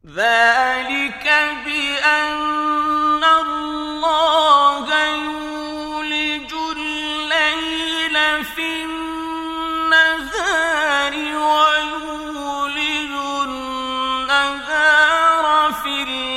ذلك بأن الله يولج الليل في النهار ويولج النهار في الليل